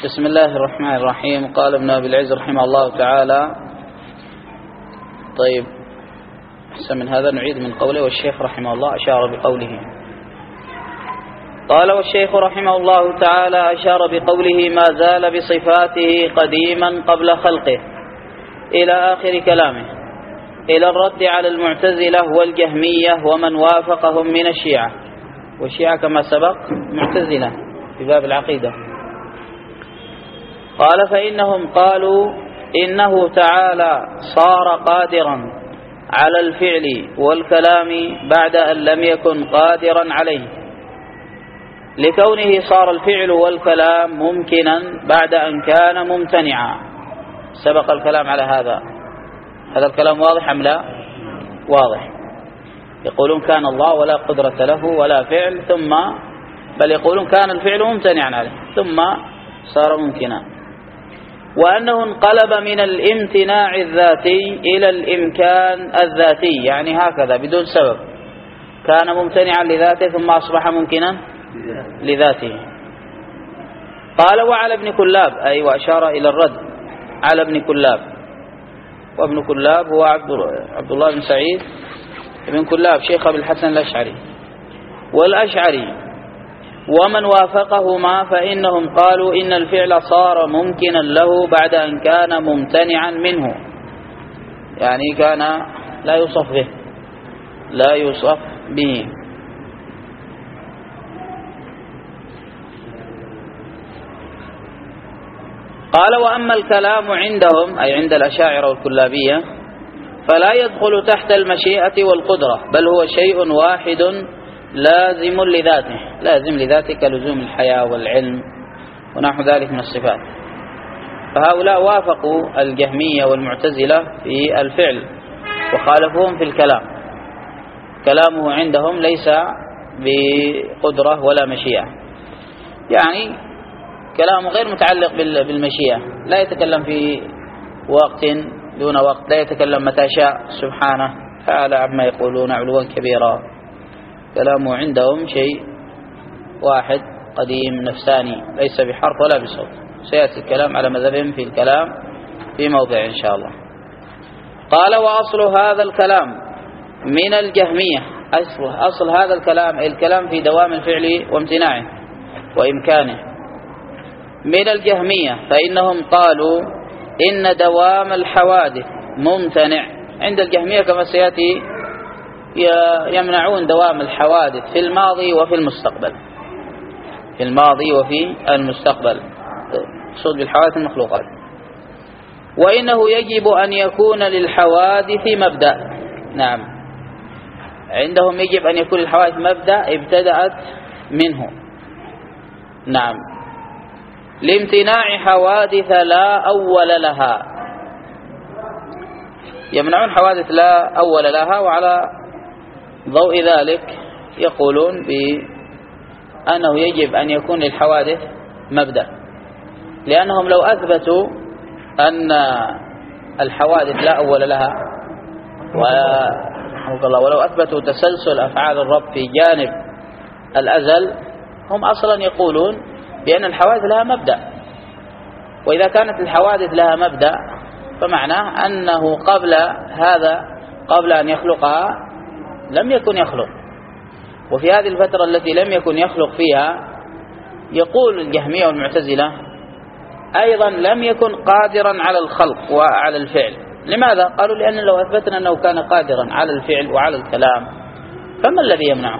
بسم الله الرحمن الرحيم. قال ابن أبي العز رحمه الله تعالى. طيب أحسن من هذا نعيد من قوله. والشيخ رحمه الله أشار بقوله. قال والشيخ رحمه الله تعالى أشار بقوله ما زال بصفاته قديما قبل خلقه إلى آخر كلامه، إلى الرد على المعتزلة والجهمية ومن وافقهم من الشيعة. والشيعة كما سبق معتزلة في باب العقيدة. قال فإنهم قالوا إنه تعالى صار قادرا على الفعل والكلام بعد أن لم يكن قادرا عليه، لكونه صار الفعل والكلام ممكنا بعد أن كان ممتنعا. سبق الكلام على هذا الكلام واضح أم لا؟ واضح. يقولون كان الله ولا قدرة له ولا فعل، ثم بل يقولون كان الفعل ممتنعا عليه ثم صار ممكنا، وأنه انقلب من الامتناع الذاتي إلى الإمكان الذاتي، يعني هكذا بدون سبب، كان ممتنعا لذاته ثم أصبح ممكنا لذاته. قال وعلى ابن كلاب، أي وأشار إلى الرد على ابن كلاب. وابن كلاب هو عبد الله بن سعيد ابن كلاب شيخ أبي الحسن الأشعري والأشعري ومن وافقهما، فإنهم قالوا إن الفعل صار ممكنا له بعد أن كان ممتنعا منه، يعني كان لا يوصف به. قال وأما الكلام عندهم، أي عند الأشاعرة والكلابية، فلا يدخل تحت المشيئة والقدرة، بل هو شيء واحد لازم لذاته، لازم لذاته كلزوم الحياة والعلم ونحو ذلك من الصفات. فهؤلاء وافقوا الجهمية والمعتزلة في الفعل وخالفوهم في الكلام. كلامه عندهم ليس بقدرة ولا مشيئة، يعني كلامه غير متعلق بالمشيئة، لا يتكلم في وقت دون وقت، لا يتكلم متى شاء سبحانه تعالى عما يقولون علوا كبيرا. كلامه عندهم شيء واحد قديم نفساني، ليس بحرف ولا بصوت. سيأتي الكلام على مذهبهم في الكلام في موضع إن شاء الله. قال وأصل هذا الكلام من الجهمية، أصل هذا الكلام في دوام الفعل وامتناعه وإمكانه من الجهمية، فإنهم قالوا إن دوام الحوادث ممتنع. عند الجهمية كما سيأتي يمنعون دوام الحوادث في الماضي وفي المستقبل، في الماضي وفي المستقبل، صد بالحوادث المخلوقات. وإنه يجب أن يكون للحوادث مبدأ. نعم، عندهم يجب أن يكون للحوادث مبدأ ابتدأت منه. نعم، لامتناع حوادث لا أول لها. يمنعون حوادث لا أول لها، وعلى ضوء ذلك يقولون بأنه يجب أن يكون للحوادث مبدأ، لأنهم لو أثبتوا أن الحوادث لا أول لها ولو أثبتوا تسلسل أفعال الرب في جانب الأزل، هم أصلا يقولون بأن الحوادث لها مبدأ. وإذا كانت الحوادث لها مبدأ فمعناه أنه قبل أن يخلقها لم يكن يخلق، وفي هذه الفترة التي لم يكن يخلق فيها يقول الجهمية والمعتزلة أيضا لم يكن قادرا على الخلق وعلى الفعل. لماذا؟ قالوا لأن لو أثبتنا أنه كان قادرا على الفعل وعلى الكلام فما الذي يمنعه؟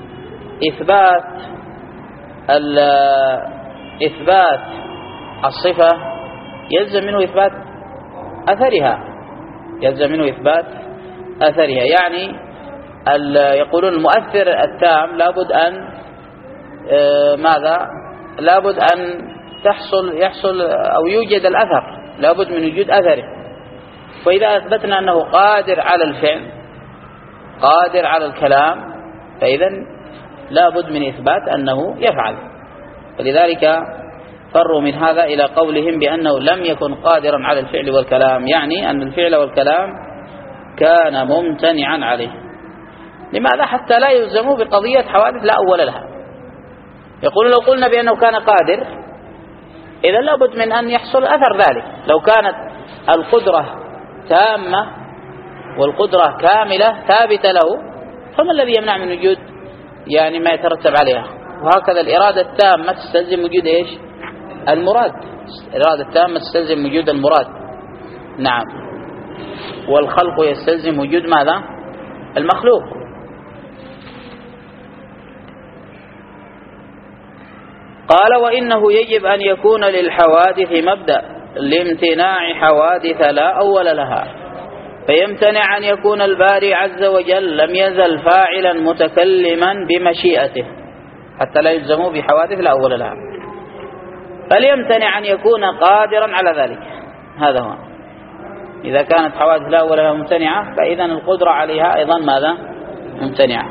إثبات الصفة يلزم منه إثبات أثرها، يعني يقولون المؤثر التام لابد أن لابد أن يحصل أو يوجد الأثر، لابد من وجود أثره. فإذا أثبتنا أنه قادر على الفعل قادر على الكلام، فإذا لابد من إثبات أنه يفعل. فلذلك فروا من هذا إلى قولهم بأنه لم يكن قادرا على الفعل والكلام، يعني أن الفعل والكلام كان ممتنعا عليه. لماذا؟ حتى لا يلزموا بقضية حوادث لا أول لها. يقولون لو قلنا بأنه كان قادر إذا لابد من أن يحصل أثر ذلك. لو كانت القدرة تامة والقدرة كاملة ثابتة له، فما الذي يمنع من وجود يعني ما يترتب عليها؟ وهكذا الإرادة التامة تستلزم وجود إيش؟ المراد. الإرادة التامة تستلزم وجود المراد. نعم. والخلق يستلزم وجود ماذا؟ المخلوق. قال وإنه يجب أن يكون للحوادث مبدأ لامتناع حوادث لا أول لها، فيمتنع أن يكون الباري عز وجل لم يزل فاعلا متكلما بمشيئته حتى لا يلزموا بحوادث لا أول لها، فليمتنع أن يكون قادرا على ذلك. هذا هو. إذا كانت حوادث لا أول لها ممتنعة، فإذا القدرة عليها أيضا ماذا؟ ممتنعة.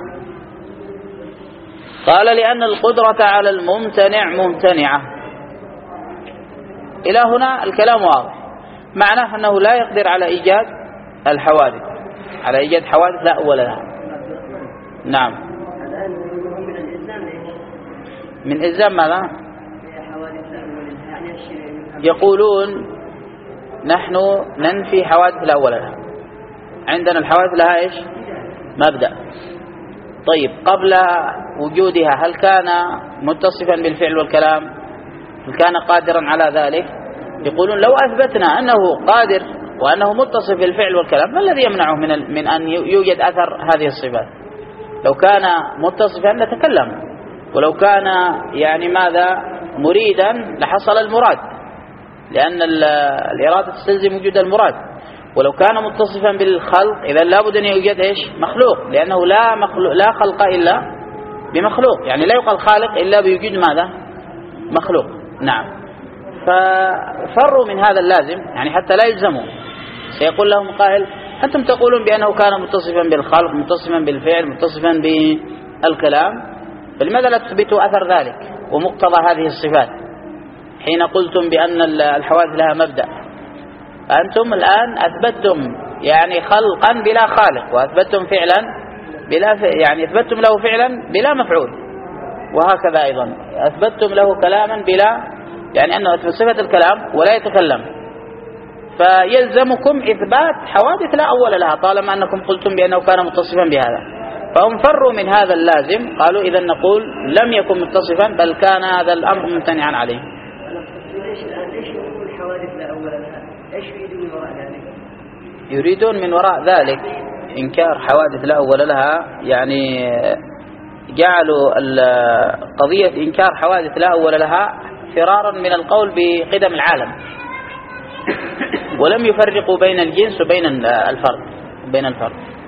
قال لأن القدرة على الممتنع ممتنعة. إلى هنا الكلام واضح، معناه أنه لا يقدر على إيجاد الحوادث، على إيجاد حوادث لا أول لها. نعم. من إلزام ماذا؟ يقولون نحن ننفي حوادث لا أول لها، عندنا الحوادث لها إيش؟ مبدأ. طيب قبل وجودها هل كان متصفا بالفعل والكلام؟ هل كان قادرا على ذلك؟ يقولون لو أثبتنا أنه قادر وأنه متصف بالفعل والكلام، ما الذي يمنعه من أن يوجد أثر هذه الصفات؟ لو كان متصفا لتكلم، ولو كان يعني ماذا مريدا لحصل المراد، لأن الإرادة تستلزم وجود المراد. ولو كان متصفا بالخلق إذا لابد أن يوجد إيش؟ مخلوق، لأنه لا خلق إلا بمخلوق، يعني لا يقال خالق إلا بوجود ماذا؟ مخلوق. نعم. ففروا من هذا اللازم، يعني حتى لا يلزموا. سيقول لهم قائل أنتم تقولون بأنه كان متصفا بالخلق، متصفا بالفعل، متصفا بالكلام، فلماذا لا تثبتوا أثر ذلك ومقتضى هذه الصفات حين قلتم بأن الحوادث لها مبدأ؟ أنتم الآن أثبتم يعني خلقا بلا خالق، وأثبتم فعلا يعني أثبتم له فعلا بلا مفعول، وهكذا أيضا أثبتم له كلاما بلا، يعني أنه أثبت صفة الكلام ولا يتكلم، فيلزمكم إثبات حوادث لا أول لها طالما أنكم قلتم بأنه كان متصفا بهذا. فهم فروا من هذا اللازم، قالوا إذا نقول لم يكن متصفا بل كان هذا الأمر ممتنعا عليه. يريدون من وراء ذلك إنكار حوادث لا أول لها، يعني جعلوا قضية إنكار حوادث لا أول لها فرارا من القول بقدم العالم، ولم يفرقوا بين الجنس وبين الفرد.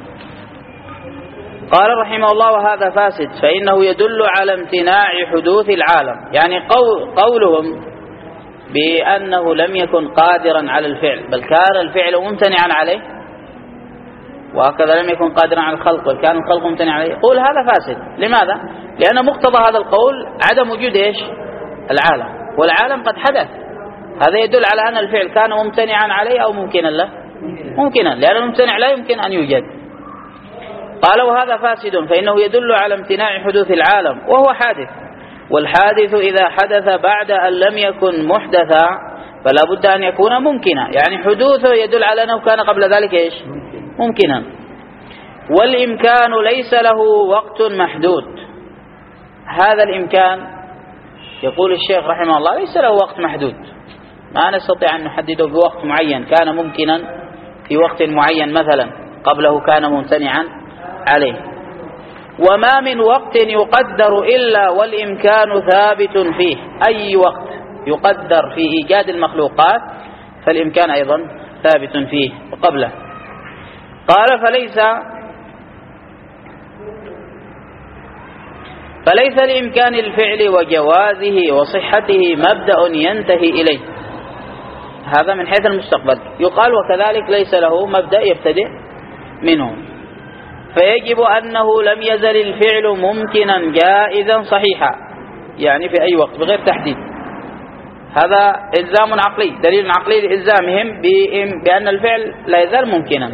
قال رحمه الله وهذا فاسد فإنه يدل على امتناع حدوث العالم، يعني قولهم بأنه لم يكن قادرا على الفعل بل كان الفعل ممتنعا عليه، وهكذا لم يكن قادرا على الخلق بل كان الخلق ممتنعا عليه، يقول هذا فاسد. لماذا؟ لأن مقتضى هذا القول عدم وجود إيش؟ العالم، والعالم قد حدث. هذا يدل على أن الفعل كان ممتنعا عليه أو ممكنا له؟ ممكنا، لأن الممتنع لا يمكن أن يوجد. قال وهذا فاسد فإنه يدل على امتناع حدوث العالم وهو حادث، والحادث إذا حدث بعد أن لم يكن محدثا فلا بد أن يكون ممكنا، يعني حدوثه يدل على أنه كان قبل ذلك إيش؟ ممكنا. والإمكان ليس له وقت محدود. هذا الإمكان يقول الشيخ رحمه الله ليس له وقت محدود، ما نستطيع أن نحدده بوقت معين، كان ممكنا في وقت معين مثلا قبله كان ممتنعا عليه. وما من وقت يقدر إلا والإمكان ثابت فيه، أي وقت يقدر في إيجاد المخلوقات فالإمكان أيضا ثابت فيه وقبله. قال فليس لإمكان الفعل وجوازه وصحته مبدأ ينتهي إليه، هذا من حيث المستقبل. يقال وكذلك ليس له مبدأ يبتدئ منه، فيجب أنه لم يزل الفعل ممكنا جائزا صحيحا، يعني في أي وقت بغير تحديد. هذا إلزام عقلي، دليل عقلي لإلزامهم بأن الفعل لا يزال ممكنا،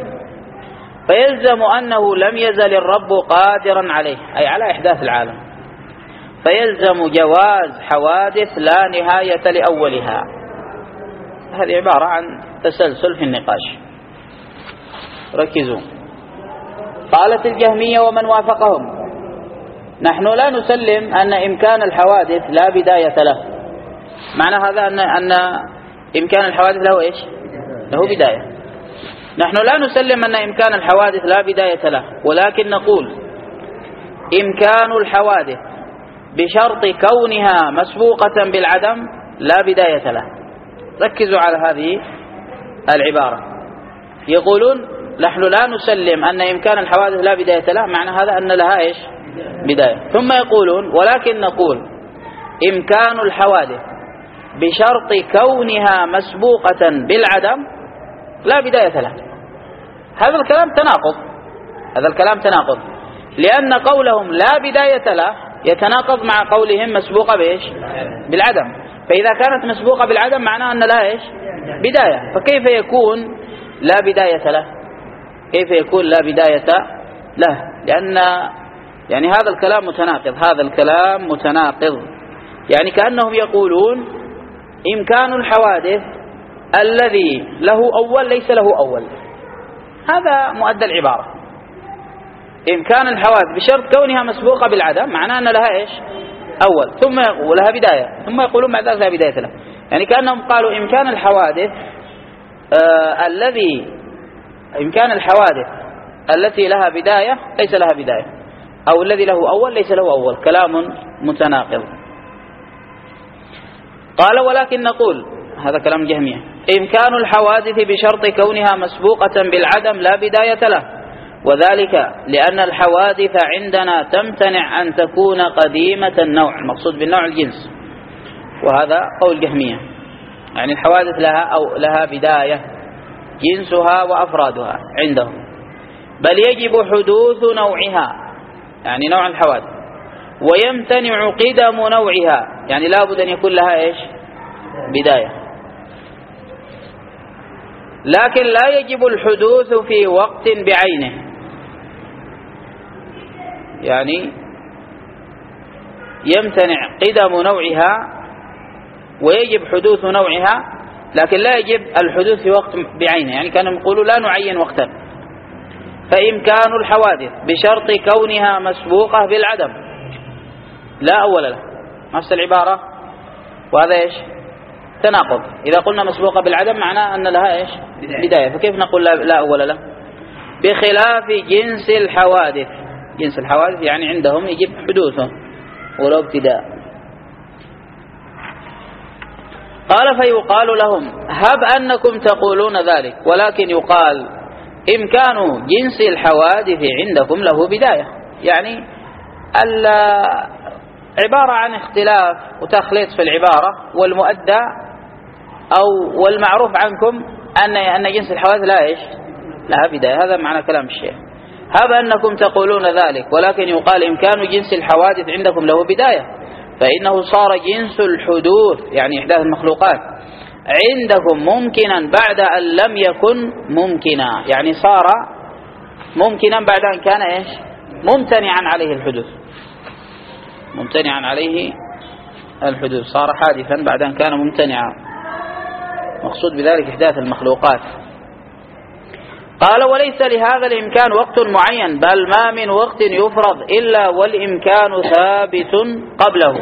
فيلزم أنه لم يزل الرب قادرا عليه، أي على إحداث العالم. فيلزم جواز حوادث لا نهاية لأولها. هذه عبارة عن تسلسل في النقاش، ركزوا. قالت الجهمية ومن وافقهم: نحن لا نسلم أن إمكان الحوادث لا بداية له. معنى هذا أن إمكان الحوادث له إيش؟ له بداية. نحن لا نسلم أن إمكان الحوادث لا بداية له، ولكن نقول إمكان الحوادث بشرط كونها مسبوقة بالعدم لا بداية له. ركزوا على هذه العبارة. يقولون نحن لا نسلم أن إمكان الحوادث لا بداية له، معنى هذا أن لها إيش؟ بداية. ثم يقولون ولكن نقول إمكان الحوادث بشرط كونها مسبوقة بالعدم لا بداية له. هذا الكلام تناقض، لأن قولهم لا بداية له يتناقض مع قولهم مسبوقة بإيش؟ بالعدم. فإذا كانت مسبوقة بالعدم معناه أن لها إيش؟ بداية. فكيف يكون لا بداية له؟ كيف يكون لا بداية له؟ لأن يعني هذا الكلام متناقض. يعني كأنهم يقولون إمكان الحوادث الذي له أول ليس له أول. هذا مؤدى العبارة. إمكان الحوادث بشرط كونها مسبوقة بالعدم معناه أن لها إيش؟ أول، ثم ولها بداية، ثم يقولون بعد ذلك لا بداية له. يعني كأنهم قالوا إمكان الحوادث التي لها بداية ليس لها بداية، أو الذي له أول ليس له أول. كلام متناقض. قال ولكن نقول، هذا كلام جهمية، إمكان الحوادث بشرط كونها مسبوقة بالعدم لا بداية له، وذلك لأن الحوادث عندنا تمتنع أن تكون قديمة النوع، المقصود بالنوع الجنس، وهذا قول جهمية. يعني الحوادث لها بداية جنسها وأفرادها عندهم، بل يجب حدوث نوعها، يعني نوع الحوادث، ويمتنع قدم نوعها، يعني لا بد أن يكون لها إيش؟ بداية. لكن لا يجب الحدوث في وقت بعينه، يعني يمتنع قدم نوعها ويجب حدوث نوعها، لكن لا يجب الحدوث في وقت بعينه. يعني كانوا يقولوا لا نعين وقتا. فإمكان الحوادث بشرط كونها مسبوقة بالعدم لا أول له، نفس العبارة، وهذا إيش؟ تناقض. إذا قلنا مسبوقة بالعدم معناه أن لها إيش؟ بداية. فكيف نقول لا أول له؟ بخلاف جنس الحوادث. جنس الحوادث يعني عندهم يجب حدوثه ولو ابتداء. قال فيقال لهم هب أنكم تقولون ذلك، ولكن يقال إمكان جنس الحوادث عندكم له بداية. يعني عبارة عن اختلاف وتخليط في العبارة، والمؤدى أو والمعروف عنكم أن جنس الحوادث لا إيش؟ لها بداية. هذا معنى كلام الشيخ. هب أنكم تقولون ذلك، ولكن يقال إمكان جنس الحوادث عندكم له بداية، فإنه صار جنس الحدوث يعني إحداث المخلوقات عندكم ممكنا بعد أن لم يكن ممكنا، يعني صار ممكنا بعد أن كان إيش؟ ممتنعا عليه الحدوث. ممتنعا عليه الحدوث، صار حادثا بعد أن كان ممتنعا، مقصود بذلك إحداث المخلوقات. قال وليس لهذا الإمكان وقت معين، بل ما من وقت يفرض إلا والإمكان ثابت قبله،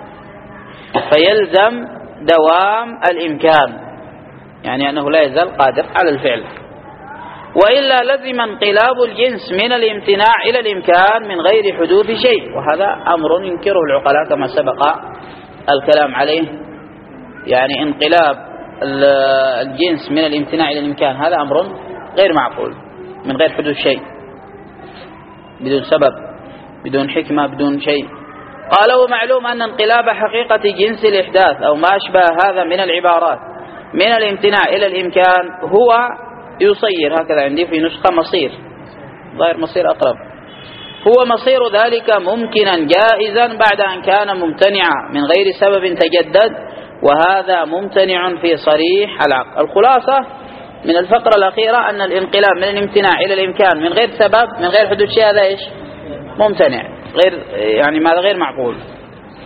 فيلزم دوام الإمكان، يعني أنه لا يزال قادر على الفعل. وإلا لزم انقلاب الجنس من الامتناع إلى الإمكان من غير حدوث شيء، وهذا أمر ينكره العقلاء كما سبق الكلام عليه. يعني انقلاب الجنس من الامتناع إلى الإمكان هذا أمر غير معقول من غير حدوث شيء، بدون سبب، بدون حكمة، بدون شيء. قال ومعلوم أن انقلاب حقيقة جنس الإحداث أو ما أشبه هذا من العبارات من الامتناع إلى الإمكان هو يصير، هكذا عندي في نسخة مصير، ظاهر مصير أقرب، هو مصير ذلك ممكنا جائزا بعد أن كان ممتنعا من غير سبب تجدد، وهذا ممتنع في صريح العقل. الخلاصة من الفقرة الأخيرة أن الانقلاب من الامتناع إلى الإمكان من غير سبب، من غير حدوث شيء، هذا إيش؟ ممتنع، غير يعني ماذا؟ غير معقول.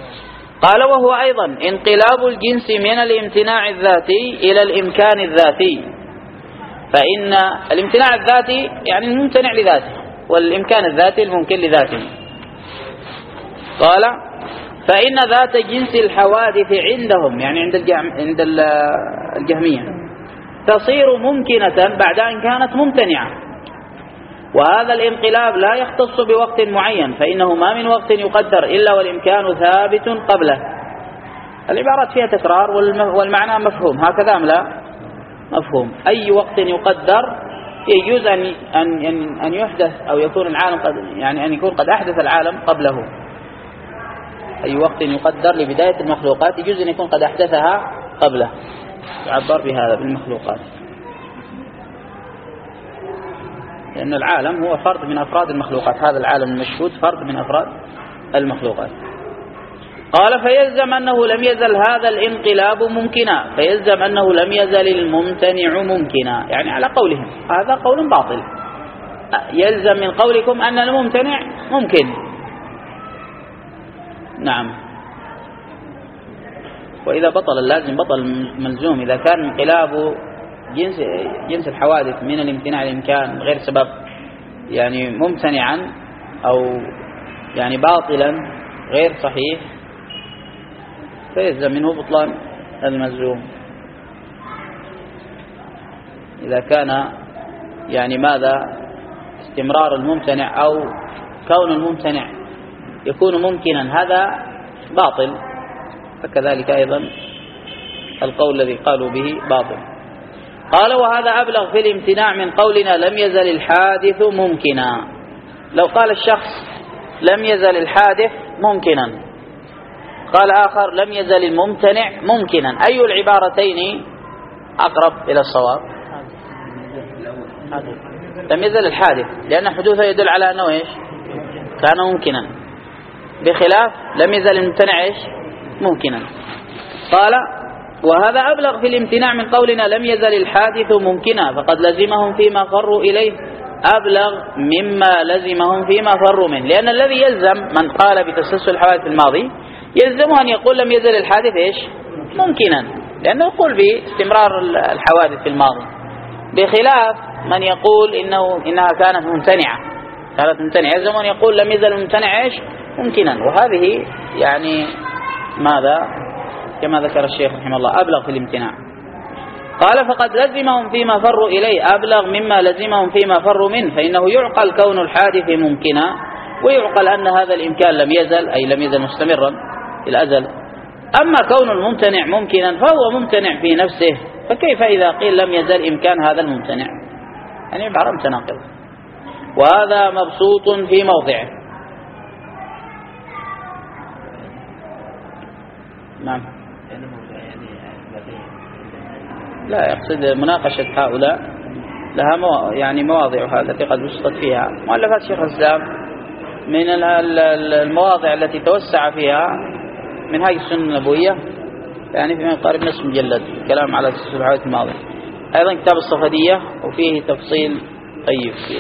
قال وهو أيضا انقلاب الجنس من الامتناع الذاتي إلى الإمكان الذاتي. فإن الامتناع الذاتي يعني الممتنع لذاته، والإمكان الذاتي الممكن لذاته. قال فإن ذات جنس الحوادث عندهم، يعني عند الجهمية، تصير ممكنة بعد أن كانت ممتنعة. وهذا الانقلاب لا يختص بوقت معين، فإنه ما من وقت يقدر إلا والإمكان ثابت قبله. العبارات فيها تكرار والمعنى مفهوم، هكذا أم لا؟ مفهوم. أي وقت يقدر يجوز أن يحدث أو يكون العالم يعني أن يكون قد أحدث العالم قبله. أي وقت يقدر لبداية المخلوقات يجوز أن يكون قد أحدثها قبله، يعبر بهذا بالمخلوقات، لأن العالم هو فرد من أفراد المخلوقات. هذا العالم المشهود فرد من أفراد المخلوقات. قال فيلزم أنه لم يزل هذا الانقلاب ممكنا، فيلزم أنه لم يزل الممتنع ممكنا، يعني على قولهم هذا قول باطل. يلزم من قولكم أن الممتنع ممكن. نعم. وإذا بطل اللازم بطل الملزوم. إذا كان انقلاب جنس الحوادث من الامتناع الإمكان غير سبب، يعني ممتنعا أو يعني باطلا غير صحيح، فيلزم منه بطلان الملزوم. إذا كان يعني ماذا استمرار الممتنع أو كون الممتنع يكون ممكنا، هذا باطل، فكذلك أيضا القول الذي قالوا به باطل. قال وهذا أبلغ في الامتناع من قولنا لم يزل الحادث ممكنا. لو قال الشخص لم يزل الحادث ممكنا، قال آخر لم يزل الممتنع ممكنا، أي العبارتين أقرب إلى الصواب؟ لم يزل الحادث، لأن حدوثه يدل على أنه إيش؟ كان ممكنا، بخلاف لم يزل الممتنع إيش؟ ممكنا. قال وهذا أبلغ في الامتناع من قولنا لم يزل الحادث ممكنا، فقد لزمهم فيما فروا إليه أبلغ مما لزمهم فيما فروا منه. لأن الذي يلزم من قال بتسلسل الحوادث الماضي يلزمه أن يقول لم يزل الحادث إيش؟ ممكنا، لأنه يقول باستمرار الحوادث في الماضي، بخلاف من يقول إنها كانت ممتنعة يلزم أن يقول لم يزل الممتنع إيش؟ ممكنا. وهذه يعني ماذا كما ذكر الشيخ رحمه الله أبلغ في الامتناع. قال فقد لزمهم فيما فروا إليه أبلغ مما لزمهم فيما فروا منه، فإنه يعقل كون الحادث ممكنا، ويعقل أن هذا الإمكان لم يزل، أي لم يزل مستمرا في الأزل. أما كون الممتنع ممكنا فهو ممتنع في نفسه، فكيف إذا قيل لم يزل إمكان هذا الممتنع؟ يعني عبارة متناقضة. وهذا مبسوط في موضعه. نعم. لا يقصد مناقشة هؤلاء لها يعني مواضع التي قد بسطت فيها مؤلفات شيخ الإسلام. من المواضع التي توسع فيها منهاج السنة النبوية، يعني في قارب نصف مجلد كلام على الحوادث الماضية. أيضا كتاب الصفدية وفيه تفصيل طيب.